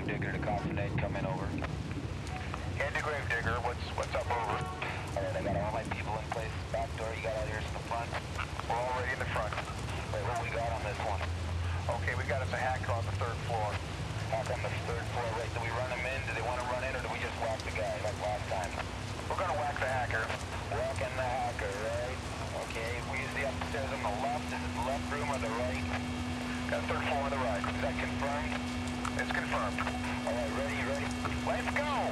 Gravedigger to Coffin come in over. Andy Gravedigger, what's up, over? Alright, I got all my people in place. Back door, you got all yours in the front? We're already in the front. Wait, what we got on this one? Okay, we got us a hacker on the 3rd floor. Hack on the 3rd floor, right? Do we run them in? Do they want to run in, or do we just whack the guy like last time? We're gonna whack the hacker. Whacking the hacker, right? Okay, we use the upstairs on the left. Is it the left room or the right? Got 3rd floor on the right. Is that confirmed? It's confirmed. Alright, ready? Let's go!